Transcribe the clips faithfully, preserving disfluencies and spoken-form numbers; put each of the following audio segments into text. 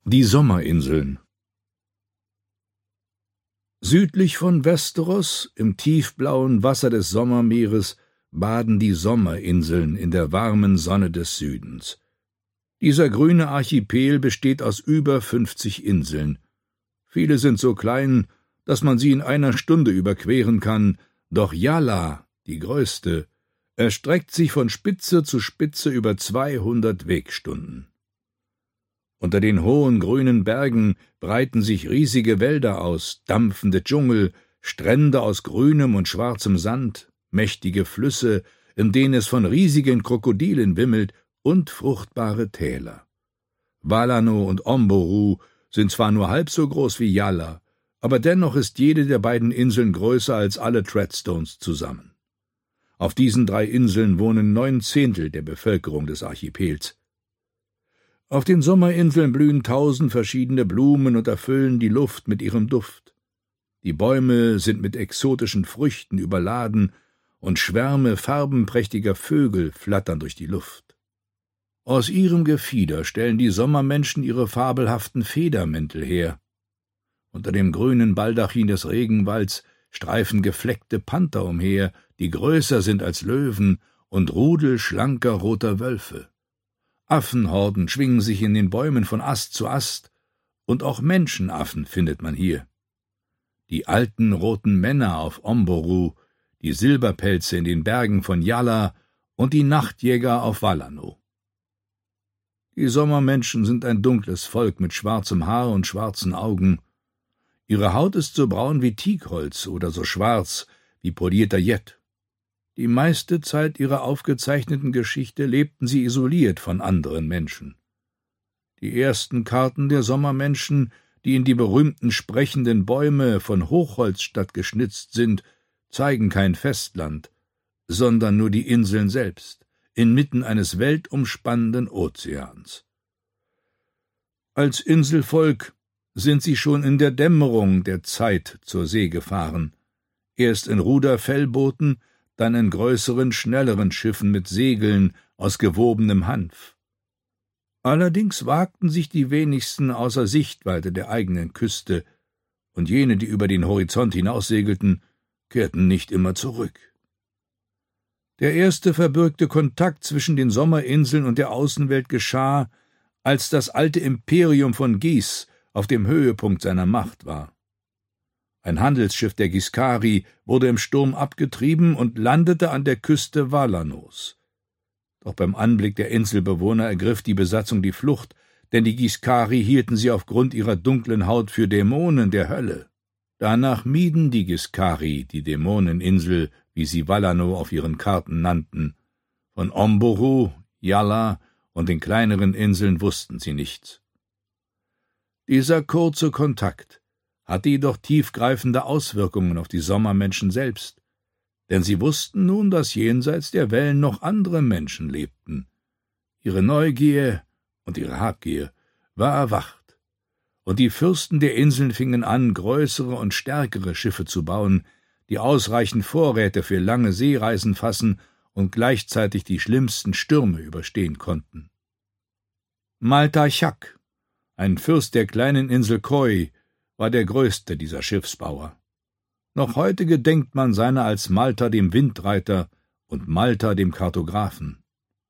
Die Sommerinseln. Südlich von Westeros, im tiefblauen Wasser des Sommermeeres, baden die Sommerinseln in der warmen Sonne des Südens. Dieser grüne Archipel besteht aus über fünfzig Inseln. Viele sind so klein, dass man sie in einer Stunde überqueren kann, doch Yala, die größte, erstreckt sich von Spitze zu Spitze über zweihundert Wegstunden. Unter den hohen grünen Bergen breiten sich riesige Wälder aus, dampfende Dschungel, Strände aus grünem und schwarzem Sand, mächtige Flüsse, in denen es von riesigen Krokodilen wimmelt, und fruchtbare Täler. Valano und Omboru sind zwar nur halb so groß wie Yala, aber dennoch ist jede der beiden Inseln größer als alle Treadstones zusammen. Auf diesen drei Inseln wohnen neun Zehntel der Bevölkerung des Archipels. Auf den Sommerinseln blühen tausend verschiedene Blumen und erfüllen die Luft mit ihrem Duft. Die Bäume sind mit exotischen Früchten überladen, und Schwärme farbenprächtiger Vögel flattern durch die Luft. Aus ihrem Gefieder stellen die Sommermenschen ihre fabelhaften Federmäntel her. Unter dem grünen Baldachin des Regenwalds streifen gefleckte Panther umher, die größer sind als Löwen, und Rudel schlanker roter Wölfe. Affenhorden schwingen sich in den Bäumen von Ast zu Ast, und auch Menschenaffen findet man hier. Die alten roten Männer auf Omboru, die Silberpelze in den Bergen von Yala und die Nachtjäger auf Valano. Die Sommermenschen sind ein dunkles Volk mit schwarzem Haar und schwarzen Augen. Ihre Haut ist so braun wie Teakholz oder so schwarz wie polierter Jet. Die meiste Zeit ihrer aufgezeichneten Geschichte lebten sie isoliert von anderen Menschen. Die ersten Karten der Sommermenschen, die in die berühmten sprechenden Bäume von Hochholzstadt geschnitzt sind, zeigen kein Festland, sondern nur die Inseln selbst, inmitten eines weltumspannenden Ozeans. Als Inselvolk sind sie schon in der Dämmerung der Zeit zur See gefahren, erst in Ruderfellbooten, dann in größeren, schnelleren Schiffen mit Segeln aus gewobenem Hanf. Allerdings wagten sich die wenigsten außer Sichtweite der eigenen Küste, und jene, die über den Horizont hinaussegelten, kehrten nicht immer zurück. Der erste verbürgte Kontakt zwischen den Sommerinseln und der Außenwelt geschah, als das alte Imperium von Ghis auf dem Höhepunkt seiner Macht war. Ein Handelsschiff der Giscari wurde im Sturm abgetrieben und landete an der Küste Valanos. Doch beim Anblick der Inselbewohner ergriff die Besatzung die Flucht, denn die Giscari hielten sie aufgrund ihrer dunklen Haut für Dämonen der Hölle. Danach mieden die Giscari die Dämoneninsel, wie sie Valano auf ihren Karten nannten. Von Omboru, Yala und den kleineren Inseln wussten sie nichts. Dieser kurze Kontakt hatte jedoch tiefgreifende Auswirkungen auf die Sommermenschen selbst, denn sie wussten nun, dass jenseits der Wellen noch andere Menschen lebten. Ihre Neugier und ihre Habgier war erwacht, und die Fürsten der Inseln fingen an, größere und stärkere Schiffe zu bauen, die ausreichend Vorräte für lange Seereisen fassen und gleichzeitig die schlimmsten Stürme überstehen konnten. Malta Chak, ein Fürst der kleinen Insel Koi, war der größte dieser Schiffsbauer. Noch heute gedenkt man seiner als Malta dem Windreiter und Malta dem Kartographen.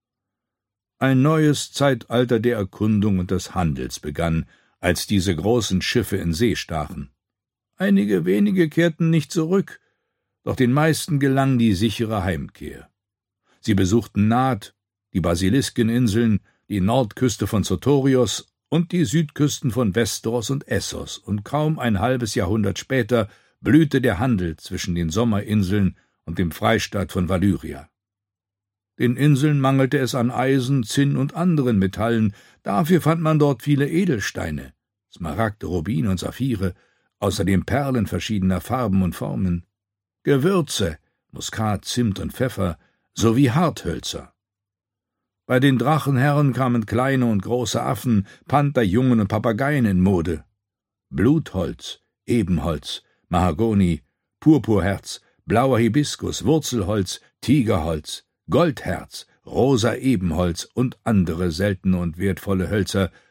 Ein neues Zeitalter der Erkundung und des Handels begann, als diese großen Schiffe in See stachen. Einige wenige kehrten nicht zurück, doch den meisten gelang die sichere Heimkehr. Sie besuchten Naht, die Basiliskeninseln, die Nordküste von Sotorios und die Südküsten von Westeros und Essos, und kaum ein halbes Jahrhundert später blühte der Handel zwischen den Sommerinseln und dem Freistaat von Valyria. Den Inseln mangelte es an Eisen, Zinn und anderen Metallen, dafür fand man dort viele Edelsteine, Smaragde, Rubine und Saphire, außerdem Perlen verschiedener Farben und Formen, Gewürze, Muskat, Zimt und Pfeffer, sowie Harthölzer. Bei den Drachenherren kamen kleine und große Affen, Panther, Jungen und Papageien in Mode. Blutholz, Ebenholz, Mahagoni, Purpurherz, blauer Hibiskus, Wurzelholz, Tigerholz, Goldherz, rosa Ebenholz und andere seltene und wertvolle Hölzer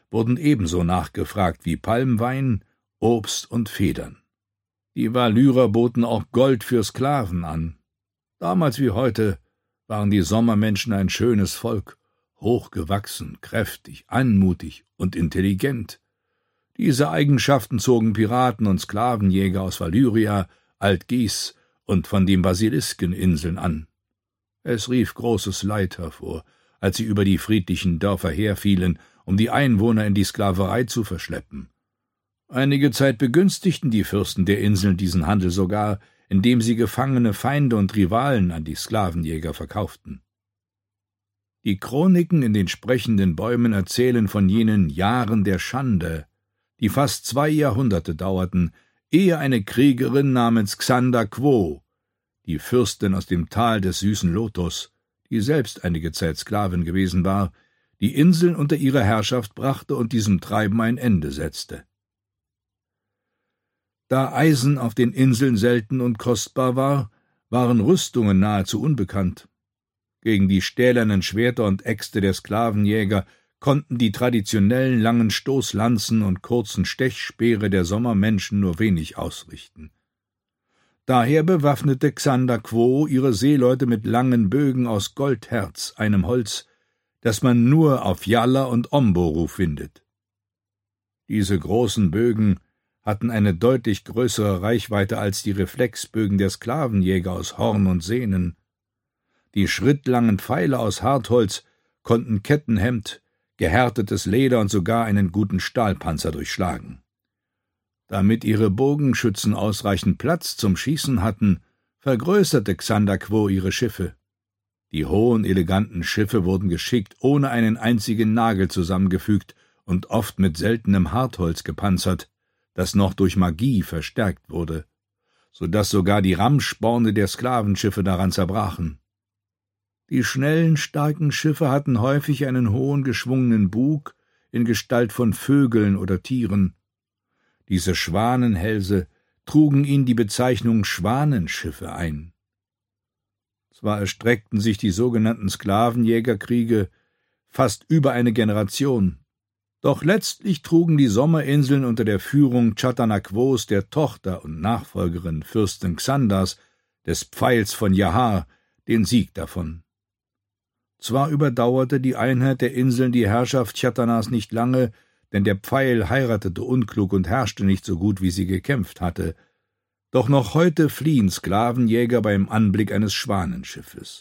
wurden ebenso nachgefragt wie Palmwein, Obst und Federn. Die Valyrer boten auch Gold für Sklaven an. Damals wie heute waren die Sommermenschen ein schönes Volk, hochgewachsen, kräftig, anmutig und intelligent. Diese Eigenschaften zogen Piraten und Sklavenjäger aus Valyria, Alt-Gis und von den Basiliskeninseln an. Es rief großes Leid hervor, als sie über die friedlichen Dörfer herfielen, um die Einwohner in die Sklaverei zu verschleppen. Einige Zeit begünstigten die Fürsten der Inseln diesen Handel sogar, indem sie gefangene Feinde und Rivalen an die Sklavenjäger verkauften. Die Chroniken in den sprechenden Bäumen erzählen von jenen Jahren der Schande, die fast zwei Jahrhunderte dauerten, ehe eine Kriegerin namens Xander Quo, die Fürstin aus dem Tal des süßen Lotus, die selbst einige Zeit Sklavin gewesen war, die Inseln unter ihre Herrschaft brachte und diesem Treiben ein Ende setzte. Da Eisen auf den Inseln selten und kostbar war, waren Rüstungen nahezu unbekannt. Gegen die stählernen Schwerter und Äxte der Sklavenjäger konnten die traditionellen langen Stoßlanzen und kurzen Stechspeere der Sommermenschen nur wenig ausrichten. Daher bewaffnete Xander Quo ihre Seeleute mit langen Bögen aus Goldherz, einem Holz, das man nur auf Yalla und Omboru findet. Diese großen Bögen hatten eine deutlich größere Reichweite als die Reflexbögen der Sklavenjäger aus Horn und Sehnen. Die schrittlangen Pfeile aus Hartholz konnten Kettenhemd, gehärtetes Leder und sogar einen guten Stahlpanzer durchschlagen. Damit ihre Bogenschützen ausreichend Platz zum Schießen hatten, vergrößerte Xander Quo ihre Schiffe. Die hohen, eleganten Schiffe wurden geschickt ohne einen einzigen Nagel zusammengefügt und oft mit seltenem Hartholz gepanzert, das noch durch Magie verstärkt wurde, so daß sogar die Rammsporne der Sklavenschiffe daran zerbrachen. Die schnellen, starken Schiffe hatten häufig einen hohen, geschwungenen Bug in Gestalt von Vögeln oder Tieren. Diese Schwanenhälse trugen ihnen die Bezeichnung Schwanenschiffe ein. Zwar erstreckten sich die sogenannten Sklavenjägerkriege fast über eine Generation, doch letztlich trugen die Sommerinseln unter der Führung Chattanaquos, der Tochter und Nachfolgerin Fürstin Xanders, des Pfeils von Yahar, den Sieg davon. Zwar überdauerte die Einheit der Inseln die Herrschaft Chattanas nicht lange, denn der Pfeil heiratete unklug und herrschte nicht so gut, wie sie gekämpft hatte, doch noch heute fliehen Sklavenjäger beim Anblick eines Schwanenschiffes.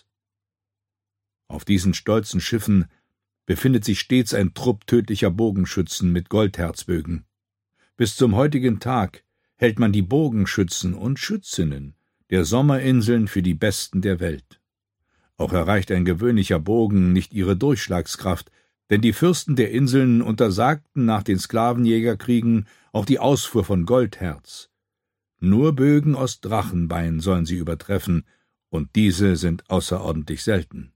Auf diesen stolzen Schiffen befindet sich stets ein Trupp tödlicher Bogenschützen mit Goldherzbögen. Bis zum heutigen Tag hält man die Bogenschützen und Schützinnen der Sommerinseln für die besten der Welt. Auch erreicht ein gewöhnlicher Bogen nicht ihre Durchschlagskraft, denn die Fürsten der Inseln untersagten nach den Sklavenjägerkriegen auch die Ausfuhr von Goldherz. Nur Bögen aus Drachenbein sollen sie übertreffen, und diese sind außerordentlich selten.